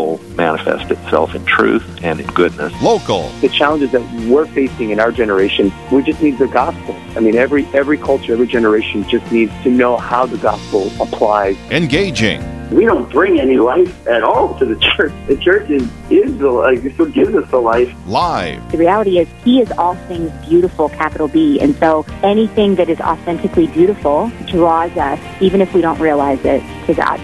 will manifest itself in truth and in goodness. Local. The challenges that we're facing in our generation, we just need the gospel. I mean, every culture, every generation just needs to know how the gospel applies. Engaging. We don't bring any life at all to the church. The church is the life. It's what gives us the life. Live. The reality is He is all things beautiful, capital B. And so anything that is authentically beautiful draws us, even if we don't realize it, to God.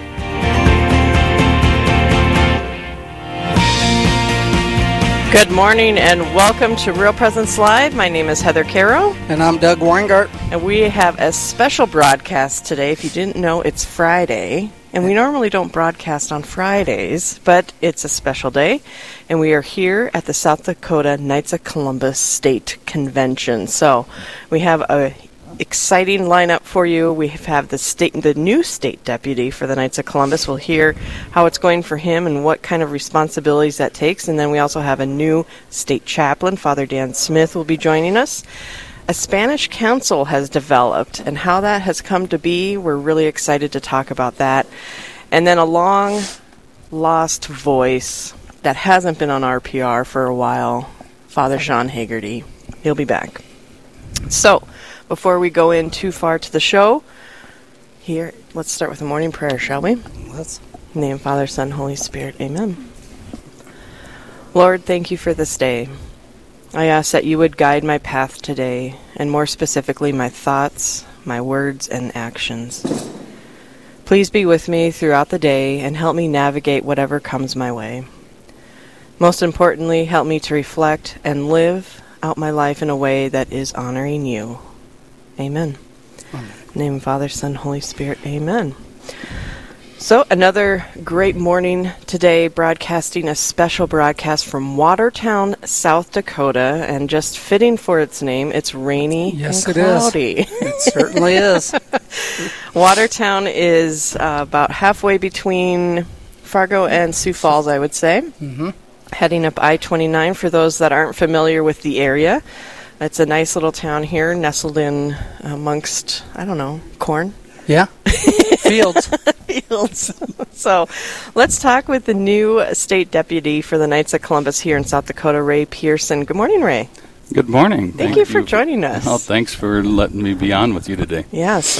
Good morning and welcome to Real Presence Live. My name is Heather Caro. And I'm Doug Weingart. And we have a special broadcast today. If you didn't know, it's Friday. And we normally don't broadcast on Fridays, but it's a special day. And we are here at the South Dakota Knights of Columbus State Convention. So we have a exciting lineup for you. We have the new state deputy for the Knights of Columbus. We'll hear how it's going for him and what kind of responsibilities that takes. And then we also have a new state chaplain. Father Dan Smith will be joining us. A Spanish council has developed, and how that has come to be, we're really excited to talk about that. And then a long-lost voice that hasn't been on RPR for a while, Father Sean Hagerty. He'll be back. So, before we go in too far to the show, here, let's start with a morning prayer, shall we? Let's. In the name of Father, Son, Holy Spirit. Amen. Lord, thank you for this day. I ask that you would guide my path today, and more specifically my thoughts, my words, and actions. Please be with me throughout the day and help me navigate whatever comes my way. Most importantly, help me to reflect and live out my life in a way that is honoring you. Amen. Amen. In the name of Father, Son, Holy Spirit. Amen. So, another great morning today, broadcasting a special broadcast from Watertown, South Dakota, and just fitting for its name, it's rainy and cloudy. It certainly is. Watertown is about halfway between Fargo and Sioux Falls, I would say. Mm-hmm. Heading up I-29 for those that aren't familiar with the area. It's a nice little town here, nestled in amongst, corn. Yeah. Fields. Fields. So let's talk with the new state deputy for the Knights of Columbus here in South Dakota, Ray Pearson. Good morning, Ray. Good morning. Thank you for joining us. Well, thanks for letting me be on with you today. Yes,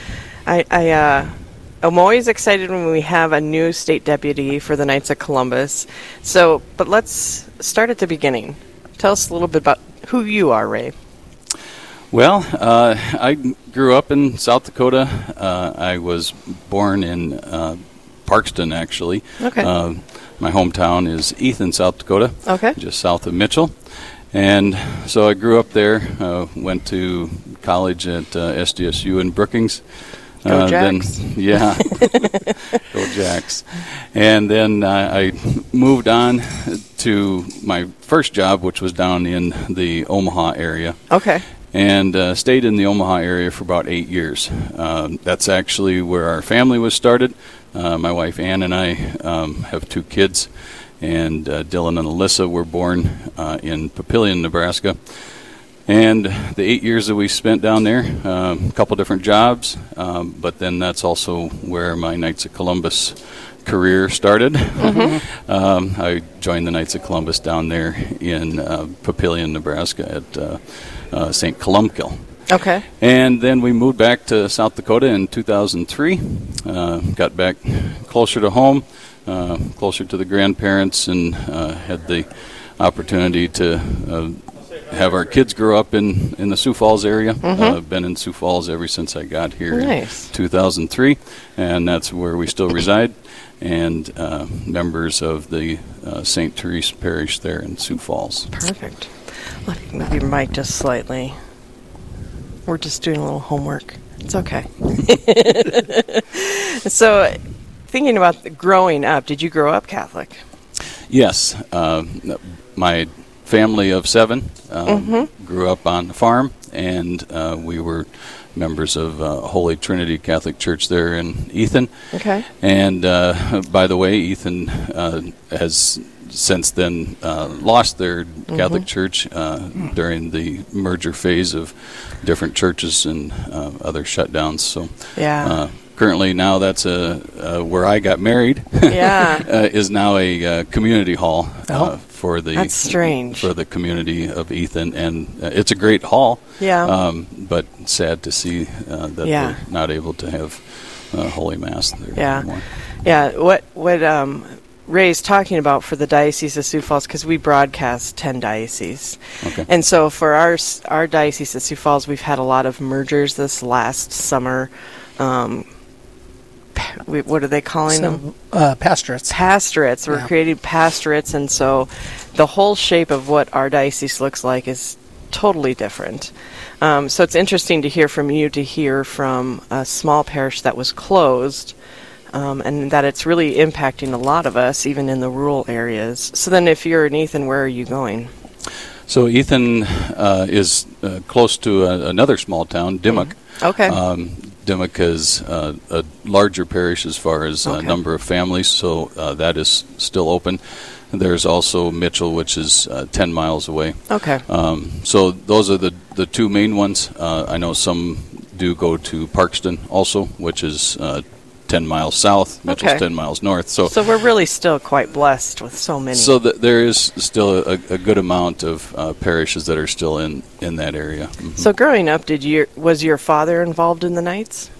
I'm always excited when we have a new state deputy for the Knights of Columbus. So, but let's start at the beginning. Tell us a little bit about who you are, Ray. Well, I grew up in South Dakota. I was born in Parkston, actually. Okay. My hometown is Ethan, South Dakota. Okay. Just south of Mitchell. And so I grew up there, went to college at SDSU in Brookings. Go Jacks. Go Jacks. And then I moved on to my first job, which was down in the Omaha area. Okay. And stayed in the Omaha area for about 8 years. That's actually where our family was started. My wife Ann and I have 2 kids, and Dylan and Alyssa were born in Papillion, Nebraska. And the 8 years that we spent down there, a couple different jobs, but then that's also where my Knights of Columbus career started. Mm-hmm. I joined the Knights of Columbus down there in Papillion, Nebraska at St. Columkille. Okay. And then we moved back to South Dakota in 2003, got back closer to home, closer to the grandparents, and had the opportunity to have our kids grow up in the Sioux Falls area. Mm-hmm. I've been in Sioux Falls ever since I got here in 2003, and that's where we still reside, and members of the St. Therese Parish there in Sioux Falls. Perfect. Let me move your mic just slightly. We're just doing a little homework. It's okay. So, thinking about growing up, did you grow up Catholic? Yes. My family of 7 grew up on the farm, and we were members of Holy Trinity Catholic Church there in Ethan. Okay. And by the way, Ethan has since then lost their Catholic Church during the merger phase of different churches and other shutdowns. So currently now that's where I got married. Yeah. Is now a community hall for the That's strange. for the community of Ethan, and it's a great hall. Yeah. But sad to see that they're not able to have Holy Mass there anymore. Yeah. What Ray's talking about for the Diocese of Sioux Falls, because we broadcast 10 dioceses. Okay. And so for our Diocese of Sioux Falls, we've had a lot of mergers this last summer. What are they calling them? Pastorates. Pastorates. We're creating pastorates, and so the whole shape of what our diocese looks like is totally different. So it's interesting to hear from you, to hear from a small parish that was closed, and that it's really impacting a lot of us, even in the rural areas. So then if you're in Ethan, where are you going? So Ethan is close to another small town, Dimmock. Okay. Dimmock is a larger parish as far as number of families, so that is still open. There's also Mitchell, which is 10 miles away. Okay. So those are the two main ones. I know some do go to Parkston also, which is 10 miles south. Mitchell's 10 miles north. So we're really still quite blessed with so many. So there is still a good amount of parishes that are still in that area. Mm-hmm. So growing up, was your father involved in the Knights?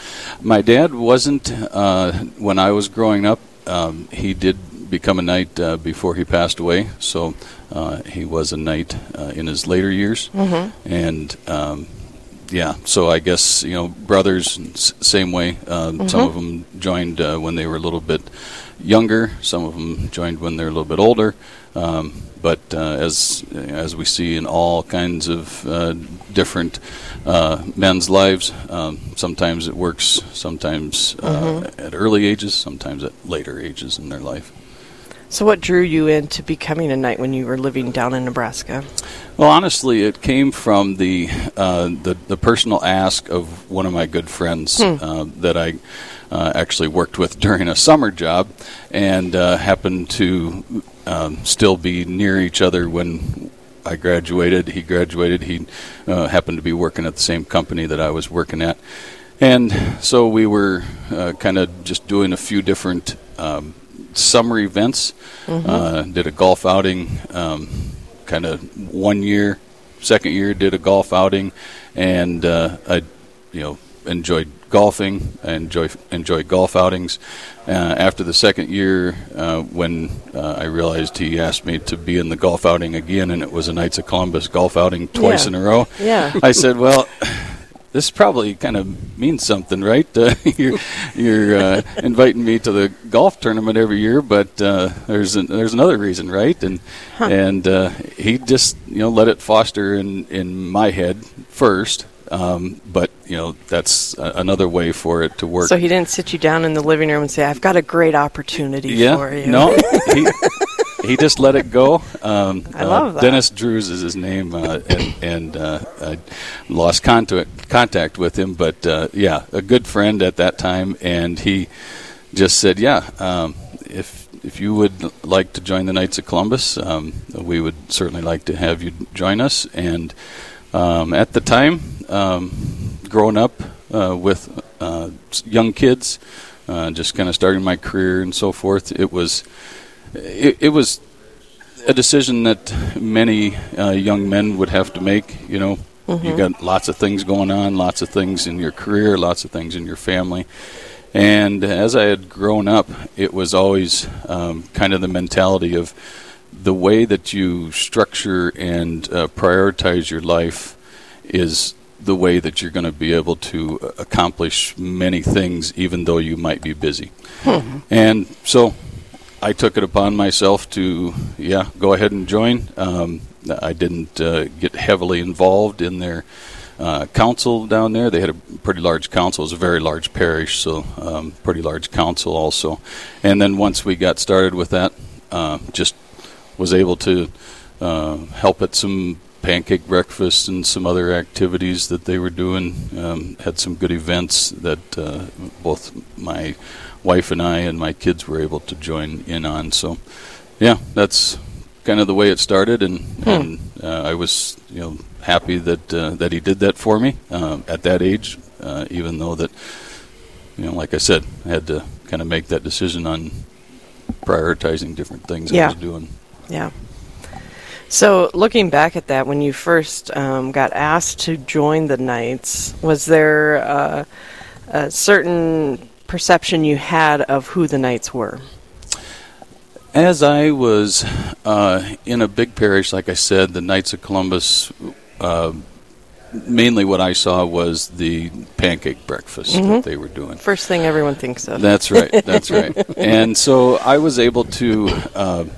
My dad wasn't when I was growing up. He did become a Knight before he passed away. So he was a Knight in his later years. Mm-hmm. And so I guess, brothers, same way. Some of them joined when they were a little bit younger. Some of them joined when they're a little bit older. But as we see in all kinds of different men's lives, sometimes it works, sometimes at early ages, sometimes at later ages in their life. So what drew you into becoming a Knight when you were living down in Nebraska? Well, honestly, it came from the personal ask of one of my good friends that I actually worked with during a summer job, and happened to still be near each other when I graduated. He graduated. He happened to be working at the same company that I was working at. And so we were kind of just doing a few different summer events. Did a golf outing kind of 1 year. Second year did a golf outing, and I enjoyed golfing. I enjoy golf outings. After the second year, when I realized he asked me to be in the golf outing again, and it was a Knights of Columbus golf outing twice in a row, I said, well, this probably kind of means something, right? You're inviting me to the golf tournament every year, but there's another reason, right? And he just let it foster in my head first, but that's another way for it to work. So he didn't sit you down in the living room and say, "I've got a great opportunity for you." No. He just let it go. I love that. Dennis Drews is his name, and I lost contact with him. But a good friend at that time, and he just said, if you would like to join the Knights of Columbus, we would certainly like to have you join us. And at the time, growing up with young kids, just kind of starting my career and so forth, it was a decision that many young men would have to make. You got lots of things going on, lots of things in your career, lots of things in your family. And as I had grown up, it was always kind of the mentality of the way that you structure and prioritize your life is the way that you're going to be able to accomplish many things, even though you might be busy. And so I took it upon myself to, go ahead and join. I didn't get heavily involved in their council down there. They had a pretty large council. It was a very large parish, so pretty large council also. And then once we got started with that, just was able to help at some pancake breakfast and some other activities that they were doing. Had some good events that both my wife and I and my kids were able to join in on. So, that's kind of the way it started, and I was happy that he did that for me at that age, even though that like I said, I had to kind of make that decision on prioritizing different things I was doing. Yeah. So looking back at that, when you first got asked to join the Knights, was there a certain perception you had of who the Knights were? As I was in a big parish, like I said, the Knights of Columbus, mainly what I saw was the pancake breakfast that they were doing. First thing everyone thinks of. That's right. That's right. And so I was able to,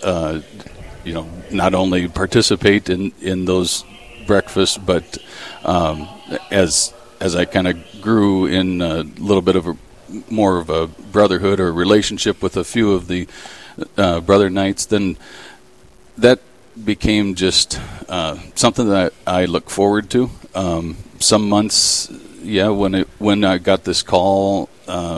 not only participate in those breakfasts, but as I kind of grew in a little bit of more of a brotherhood or relationship with a few of the brother Knights, then that became just something that I look forward to. Some months, when I got this call,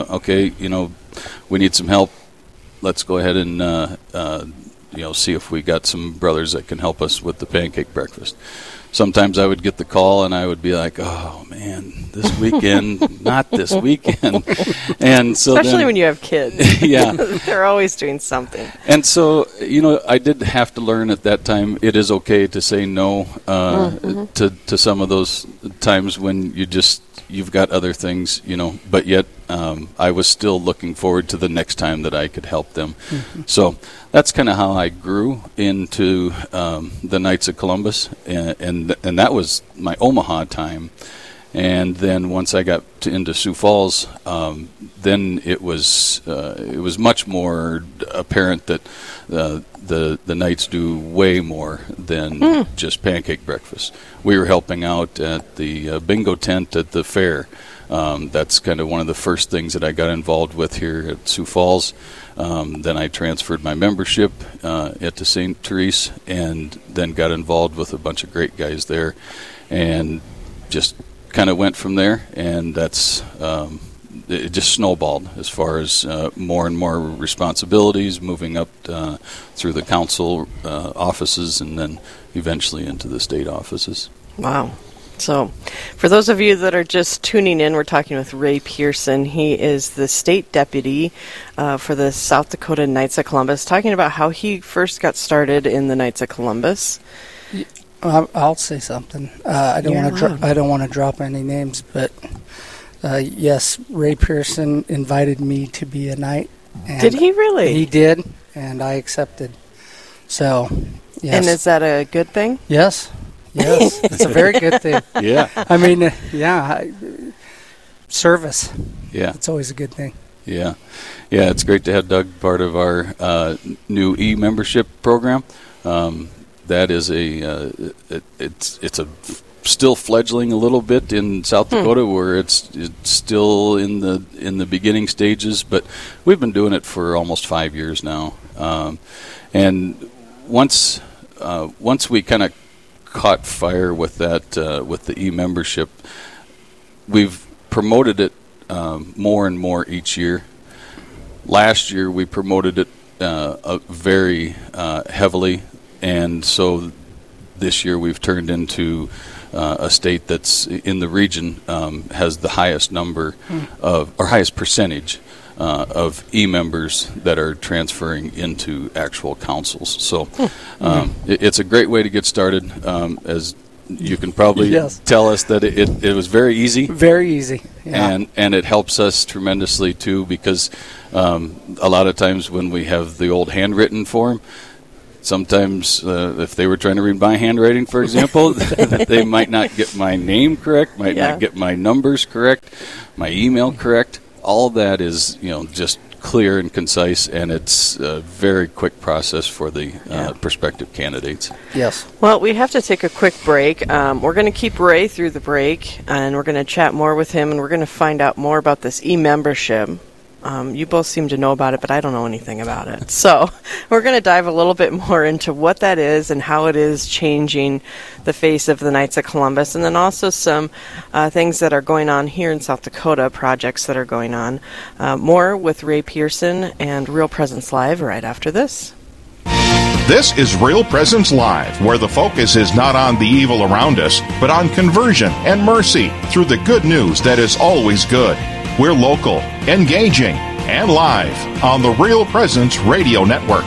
we need some help. Let's go ahead and see if we got some brothers that can help us with the pancake breakfast. Sometimes I would get the call and I would be like, oh man, this weekend, not this weekend. And so especially when you have kids. Yeah. They're always doing something. And so, I did have to learn at that time it is okay to say no to some of those times when you've got other things, but yet I was still looking forward to the next time that I could help them. So that's kind of how I grew into the Knights of Columbus, and that was my Omaha time. And then once I got into Sioux Falls, then it was much more apparent that the Knights do way more than just pancake breakfast. We were helping out at the bingo tent at the fair. That's kind of one of the first things that I got involved with here at Sioux Falls. Then I transferred my membership at the St. Therese, and then got involved with a bunch of great guys there, and just kind of went from there. And that's it just snowballed as far as more and more responsibilities, moving up through the council offices, and then eventually into the state offices. Wow. So, for those of you that are just tuning in, we're talking with Ray Pearson. He is the state deputy for the South Dakota Knights of Columbus, talking about how he first got started in the Knights of Columbus. I'll say something. I don't want to drop any names, but yes, Ray Pearson invited me to be a knight. Did he really? He did, and I accepted. So, yes. And is that a good thing? Yes. Yes, it's a very good thing. Yeah. I mean, service. Yeah. It's always a good thing. Yeah. Yeah, it's great to have Doug part of our new e-membership program. That is it's a still fledgling a little bit in South Dakota, where it's still in the beginning stages, but we've been doing it for almost 5 years now. And once we kind of caught fire with that with the e-membership, we've promoted it more and more each year. Last year we promoted it very heavily, and so this year we've turned into a state that's in the region has the highest number of, or highest percentage of e-members that are transferring into actual councils. So it's a great way to get started. As you can probably tell us that it was very easy. Very easy. Yeah. And it helps us tremendously, too, because a lot of times when we have the old handwritten form, sometimes if they were trying to read my handwriting, for example, they might not get my name correct, might not get my numbers correct, my email correct. All that is, just clear and concise, and it's a very quick process for the prospective candidates. Yes. Well, we have to take a quick break. We're going to keep Ray through the break, and we're going to chat more with him, and we're going to find out more about this e-membership. You both seem to know about it, but I don't know anything about it. So we're going to dive a little bit more into what that is and how it is changing the face of the Knights of Columbus, and then also some things that are going on here in South Dakota, projects that are going on. More with Ray Pearson and Real Presence Live right after this. This is Real Presence Live, where the focus is not on the evil around us, but on conversion and mercy through the good news that is always good. We're local, engaging, and live on the Real Presence Radio Network.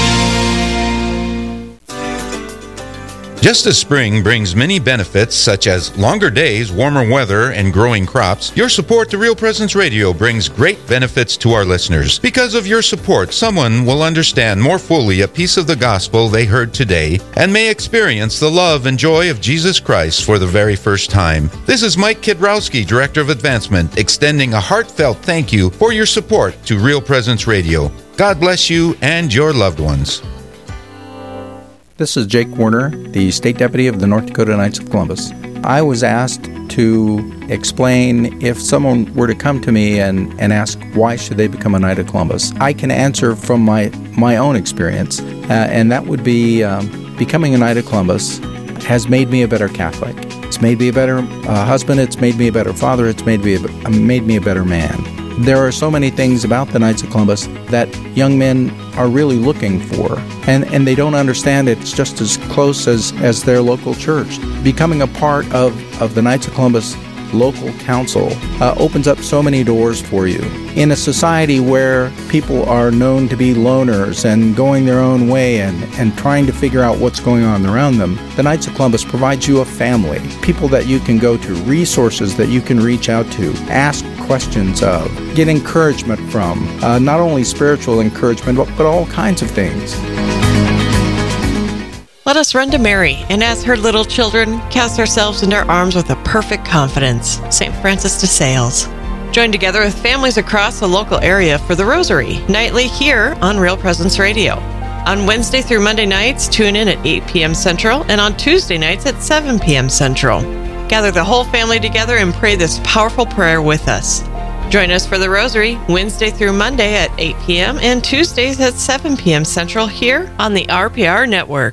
Just as spring brings many benefits such as longer days, warmer weather, and growing crops, your support to Real Presence Radio brings great benefits to our listeners. Because of your support, someone will understand more fully a piece of the gospel they heard today and may experience the love and joy of Jesus Christ for the very first time. This is Mike Kidrowski, Director of Advancement, extending a heartfelt thank you for your support to Real Presence Radio. God bless you and your loved ones. This is Jake Warner, the State Deputy of the North Dakota Knights of Columbus. I was asked to explain if someone were to come to me and ask why should they become a Knight of Columbus. I can answer from my own experience, and that would be becoming a Knight of Columbus has made me a better Catholic. It's made me a better husband. It's made me a better father. It's made me a better man. There are so many things about the Knights of Columbus that young men are really looking for, and they don't understand it's just as close as their local church. Becoming a part of the Knights of Columbus local council opens up so many doors for you. In a society where people are known to be loners and going their own way and trying to figure out what's going on around them, the Knights of Columbus provides you a family, people that you can go to, resources that you can reach out to, ask questions of, get encouragement from, not only spiritual encouragement, but all kinds of things. Let us run to Mary, and as her little children, cast ourselves into her arms with a perfect confidence. St. Francis de Sales. Join together with families across the local area for the Rosary, nightly here on Real Presence Radio. On Wednesday through Monday nights, tune in at 8 p.m. Central, and on Tuesday nights at 7 p.m. Central. Gather the whole family together and pray this powerful prayer with us. Join us for the Rosary, Wednesday through Monday at 8 p.m. and Tuesdays at 7 p.m. Central here on the RPR Network.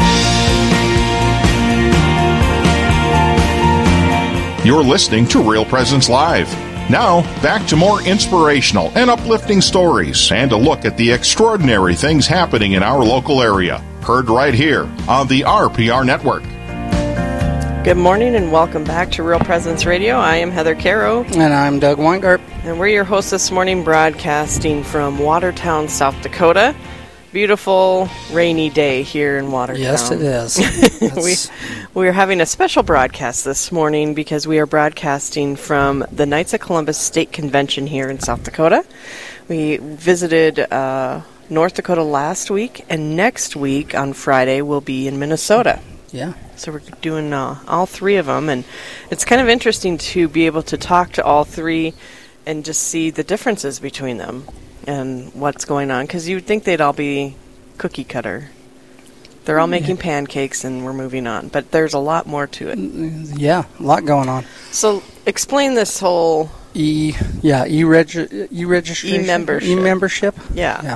You're listening to Real Presence Live. Now, back to more inspirational and uplifting stories and a look at the extraordinary things happening in our local area. Heard right here on the RPR Network. Good morning and welcome back to Real Presence Radio. I am Heather Caro. And I'm Doug Weingart. And we're your hosts this morning, broadcasting from Watertown, South Dakota. Beautiful, rainy day here in Watertown. Yes, it is. We're having a special broadcast this morning because we are broadcasting from the Knights of Columbus State Convention here in South Dakota. We visited North Dakota last week, and next week on Friday we'll be in Minnesota. Yeah. So we're doing all three of them, and it's kind of interesting to be able to talk to all three and just see the differences between them and what's going on, because you'd think they'd all be cookie cutter. They're all making pancakes and we're moving on, but there's a lot more to it. Yeah, a lot going on. So explain this whole e-registration, e-membership. Yeah.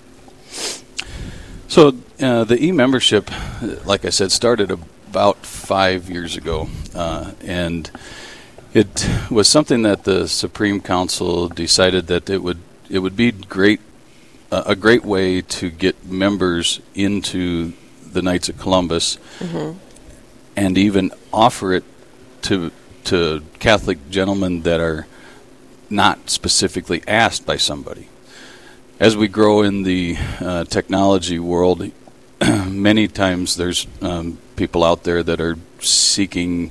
So the e-membership, like I said, started about 5 years ago, and it was something that the Supreme Council decided that it would be a great way to get members into the Knights of Columbus, and even offer it to Catholic gentlemen that are not specifically asked by somebody. As we grow in the technology world, many times there's people out there that are seeking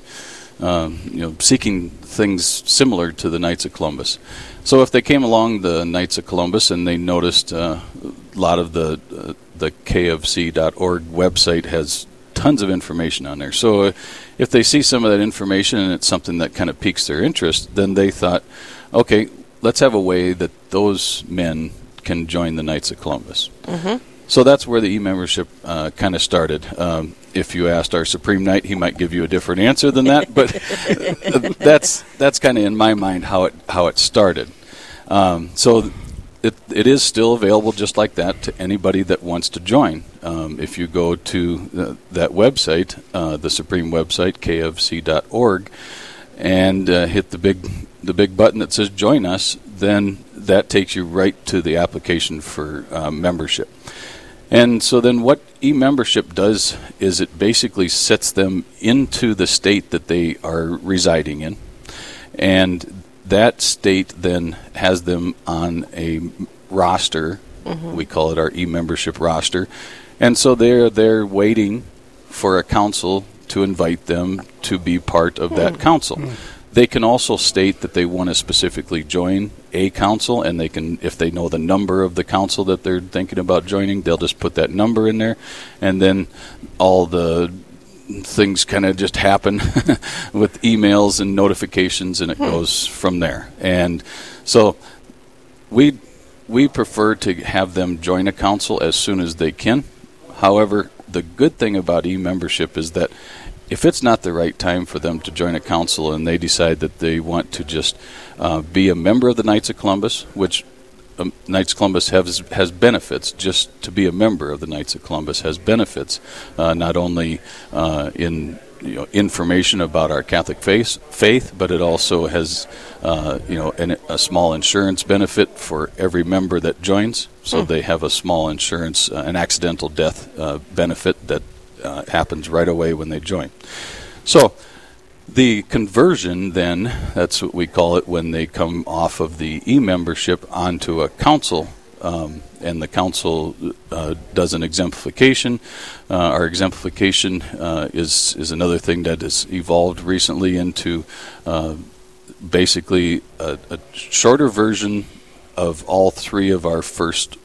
things similar to the Knights of Columbus. So if they came along the Knights of Columbus and they noticed a lot of the kfc.org website has tons of information on there. So if they see some of that information and it's something that kind of piques their interest, then they thought, okay, let's have a way that those men can join the Knights of Columbus. So that's where the e-membership kind of started. If you asked our Supreme Knight, he might give you a different answer than that, but that's kind of in my mind how it started. So it is still available just like that to anybody that wants to join. If you go to that website, the Supreme website, kfc.org, and hit the big button that says Join Us, then that takes you right to the application for membership. And so then what e-membership does is it basically sets them into the state that they are residing in. And that state then has them on a roster. We call it our e-membership roster. And so they're waiting for a council to invite them to be part of that council. They can also state that they want to specifically join a council, and they can, if they know the number of the council that they're thinking about joining, they'll just put that number in there, and then all the things kind of just happen with emails and notifications, and it goes from there. And so we prefer to have them join a council as soon as they can. However, the good thing about e-membership is that if it's not the right time for them to join a council and they decide that they want to just be a member of the Knights of Columbus, which Knights of Columbus has benefits. Just to be a member of the Knights of Columbus has benefits, not only in information about our Catholic faith, but it also has a small insurance benefit for every member that joins. So they have a small insurance, an accidental death benefit that happens right away when they join. So the conversion then, that's what we call it, when they come off of the e-membership onto a council, and the council does an exemplification. Our exemplification is another thing that has evolved recently into basically a shorter version of all three of our first,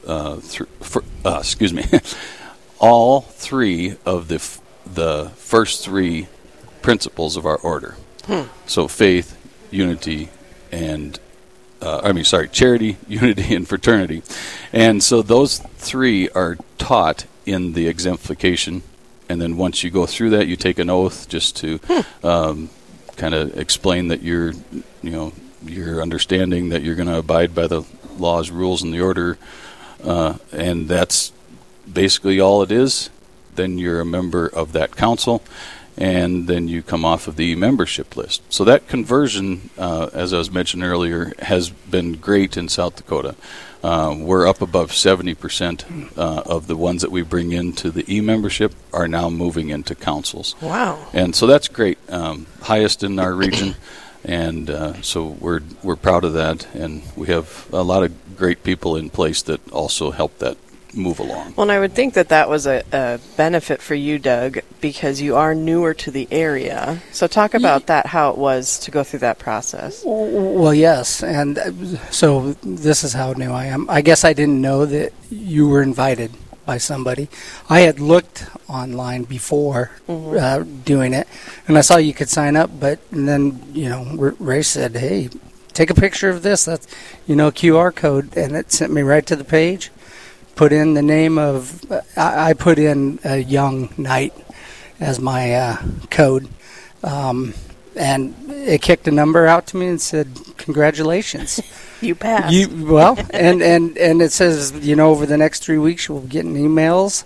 all three of the first three principles of our order. So faith, unity, and charity, unity, and fraternity. And so those three are taught in the exemplification. And then once you go through that, you take an oath just to kind of explain that you're understanding that you're going to abide by the laws, rules, and the order. And that's basically all it is. Then you're a member of that council, and then you come off of the membership list. So that conversion, as I was mentioning earlier, has been great in South Dakota. We're up above 70% of the ones that we bring into the e-membership are now moving into councils. Wow. And so that's great. Highest in our region. And so we're proud of that, and we have a lot of great people in place that also help that move along. Well, and I would think that was a benefit for you, Doug, because you are newer to the area. So talk about that, how it was to go through that process. Well, yes, and so this is how new I am. I guess I didn't know that you were invited by somebody. I had looked online before doing it, and I saw you could sign up, but then, Ray said, hey, take a picture of this. That's, QR code, and it sent me right to the page. Put in the name of, I put in a young knight as my code, and it kicked a number out to me and said, congratulations. You passed. And it says, over the next 3 weeks you'll be getting emails,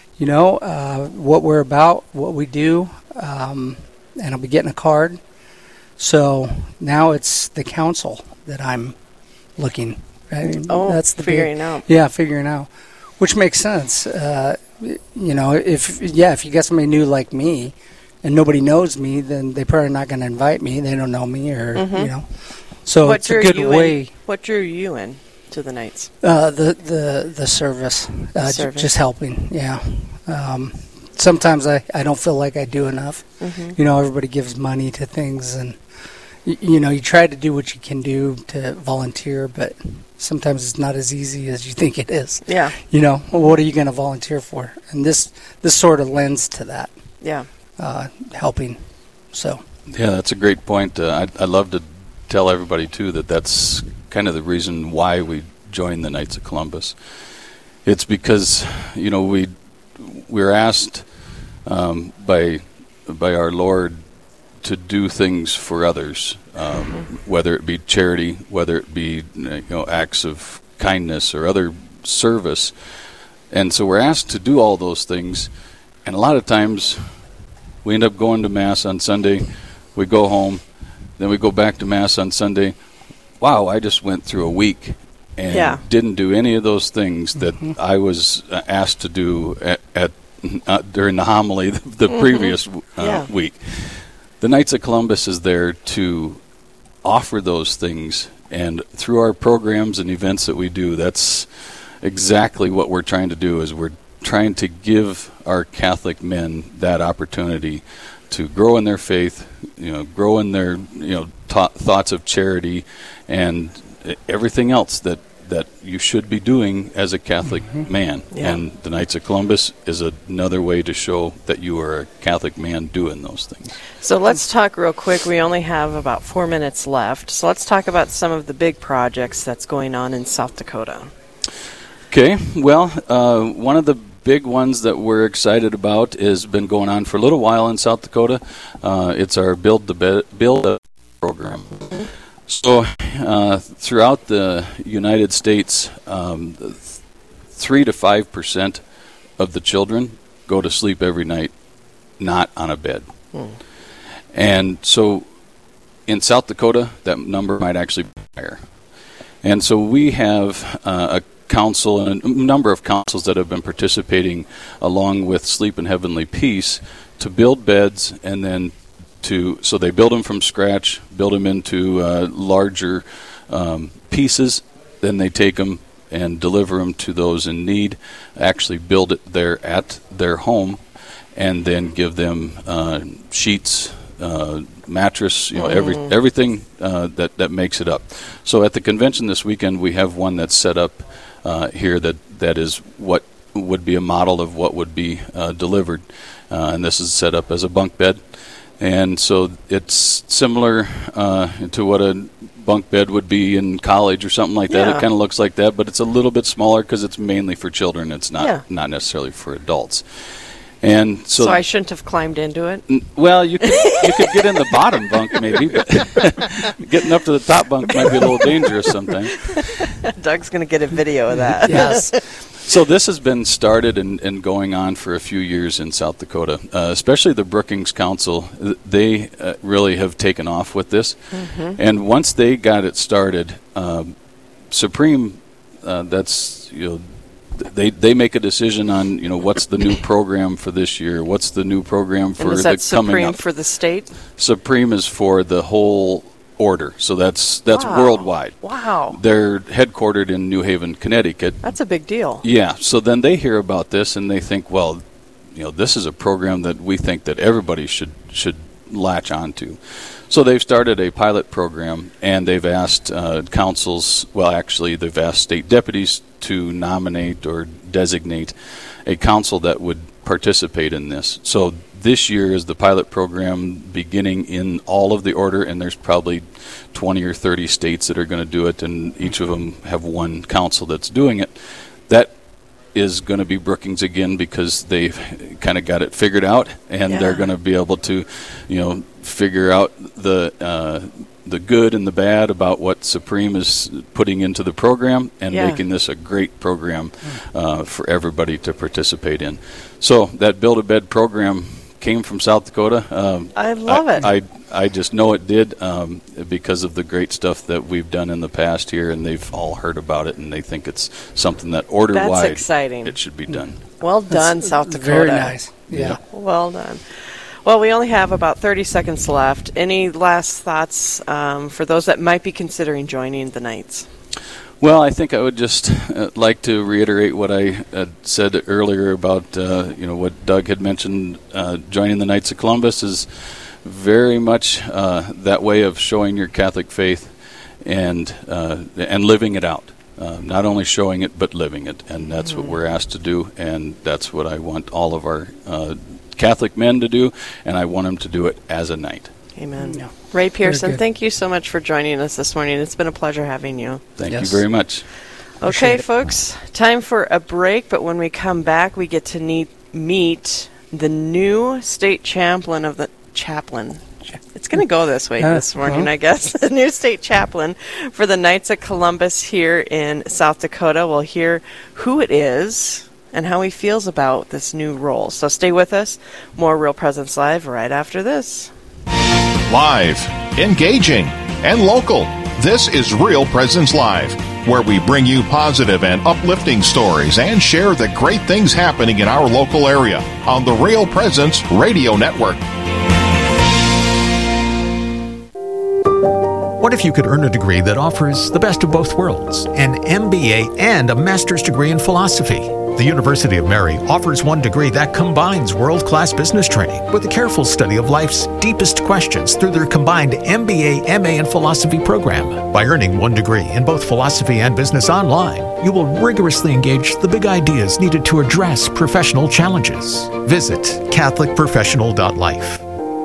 what we're about, what we do, and I'll be getting a card. So now it's the council that I'm looking. That's the figuring out. Yeah, figuring out, which makes sense. If you get somebody new like me, and nobody knows me, then they're probably not going to invite me. They don't know me, or So it's a good way. What drew you in to the Knights? The service, just helping. Yeah. Sometimes I don't feel like I do enough. Everybody gives money to things, and you try to do what you can do to volunteer, but sometimes it's not as easy as you think it is. Yeah. What are you going to volunteer for? And this sort of lends to that. Yeah. Helping. So. Yeah, that's a great point. I'd love to tell everybody too that's kind of the reason why we joined the Knights of Columbus. It's because we're asked by our Lord to do things for others, whether it be charity, whether it be acts of kindness or other service, and so we're asked to do all those things. And a lot of times we end up going to Mass on Sunday, we go home, then we go back to Mass on Sunday. Wow, I just went through a week and didn't do any of those things that I was asked to do at during the homily the previous week. The Knights of Columbus is there to offer those things. And through our programs and events that we do, that's exactly what we're trying to do, is we're trying to give our Catholic men that opportunity to grow in their faith, grow in their, thoughts of charity and everything else that you should be doing as a Catholic man. Yeah. And the Knights of Columbus is another way to show that you are a Catholic man doing those things. So let's talk real quick. We only have about 4 minutes left. So let's talk about some of the big projects that's going on in South Dakota. Okay. Well, one of the big ones that we're excited about has been going on for a little while in South Dakota. It's our Build a program. Mm-hmm. So throughout the United States, 3 to 5% of the children go to sleep every night not on a bed. And so in South Dakota, that number might actually be higher. And so we have a council and a number of councils that have been participating along with Sleep in Heavenly Peace to build beds, and then so they build them from scratch, build them into larger pieces, then they take them and deliver them to those in need, actually build it there at their home, and then give them sheets, mattress, everything that makes it up. So at the convention this weekend, we have one that's set up here that is what would be a model of what would be delivered, and this is set up as a bunk bed. And so it's similar to what a bunk bed would be in college or something like that. It kind of looks like that, but it's a little bit smaller because it's mainly for children. It's not necessarily for adults. And so I shouldn't have climbed into it? Well, you could get in the bottom bunk maybe, but getting up to the top bunk might be a little dangerous sometimes. Doug's going to get a video of that. Yes. So this has been started and going on for a few years in South Dakota, especially the Brookings Council. They really have taken off with this. Mm-hmm. And once they got it started, Supreme, they make a decision on, what's the new program for this year, what's the new program for the coming up. Is that Supreme for the state? Supreme is for the whole order, so that's worldwide. Wow. They're headquartered in New Haven, Connecticut. That's a big deal. Yeah, so then they hear about this and they think, well, this is a program that we think that everybody should latch onto. So they've started a pilot program, and they've asked councils, they've asked state deputies to nominate or designate a council that would participate in this. So this year is the pilot program beginning in all of the order, and there's probably 20 or 30 states that are going to do it, and each of them have one council that's doing it. That is going to be Brookings again because they've kind of got it figured out, and they're going to be able to, figure out the good and the bad about what Supreme is putting into the program and making this a great program for everybody to participate in. So that Build a Bed program came from South Dakota. I love it. I just know it did because of the great stuff that we've done in the past here, and they've all heard about it, and they think it's something that order-wide That's exciting. It should be done. Well done, South Dakota. Very nice. Yeah. Well done. Well, we only have about 30 seconds left. Any last thoughts for those that might be considering joining the Knights? Well, I think I would just like to reiterate what I had said earlier about what Doug had mentioned. Joining the Knights of Columbus is very much that way of showing your Catholic faith and living it out. Not only showing it, but living it, and that's what we're asked to do, and that's what I want all of our Catholic men to do, and I want them to do it as a knight. Amen. Yeah. Ray Pearson, thank you so much for joining us this morning. It's been a pleasure having you. Thank you very much. Okay, folks, time for a break, but when we come back, we get to meet the new state chaplain of the chaplain. It's going to go this way this morning, I guess. The new state chaplain for the Knights of Columbus here in South Dakota. We'll hear who it is and how he feels about this new role. So stay with us. More Real Presence Live right after this. Live, engaging, and local. This is Real Presence Live, where we bring you positive and uplifting stories and share the great things happening in our local area on the Real Presence Radio Network. What if you could earn a degree that offers the best of both worlds, an MBA and a master's degree in philosophy? The University of Mary offers one degree that combines world-class business training with a careful study of life's deepest questions through their combined MBA, MA, and philosophy program. By earning one degree in both philosophy and business online, you will rigorously engage the big ideas needed to address professional challenges. Visit CatholicProfessional.life.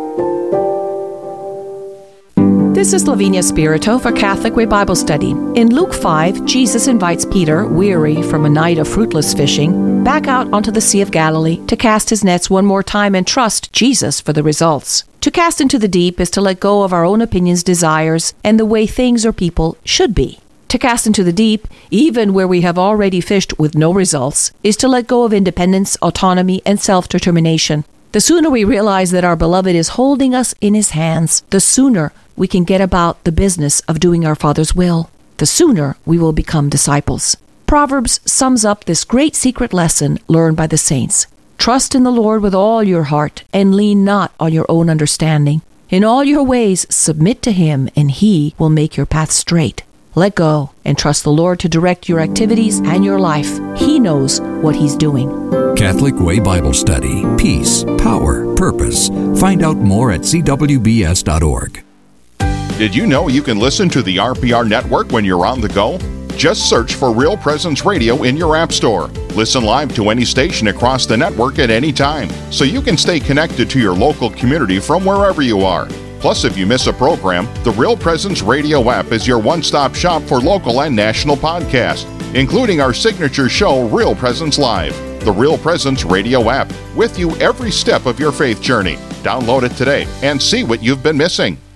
This is Lavinia Spirito for Catholic Way Bible Study. In Luke 5, Jesus invites Peter, weary from a night of fruitless fishing, back out onto the Sea of Galilee to cast his nets one more time and trust Jesus for the results. To cast into the deep is to let go of our own opinions, desires, and the way things or people should be. To cast into the deep, even where we have already fished with no results, is to let go of independence, autonomy, and self-determination. The sooner we realize that our beloved is holding us in his hands, the sooner we can get about the business of doing our Father's will. The sooner we will become disciples. Proverbs sums up this great secret lesson learned by the saints. Trust in the Lord with all your heart, and lean not on your own understanding. In all your ways submit to him, and he will make your path straight. Let go and trust the Lord to direct your activities and your life. He knows what he's doing. Catholic Way Bible Study. Peace, power, purpose. Find out more at cwbs.org. Did you know you can listen to the RPR network when you're on the go? Just search for Real Presence Radio in your app store. Listen live to any station across the network at any time, so you can stay connected to your local community from wherever you are. Plus, if you miss a program, the Real Presence Radio app is your one-stop shop for local and national podcasts, including our signature show, Real Presence Live. The Real Presence Radio app, with you every step of your faith journey. Download it today and see what you've been missing.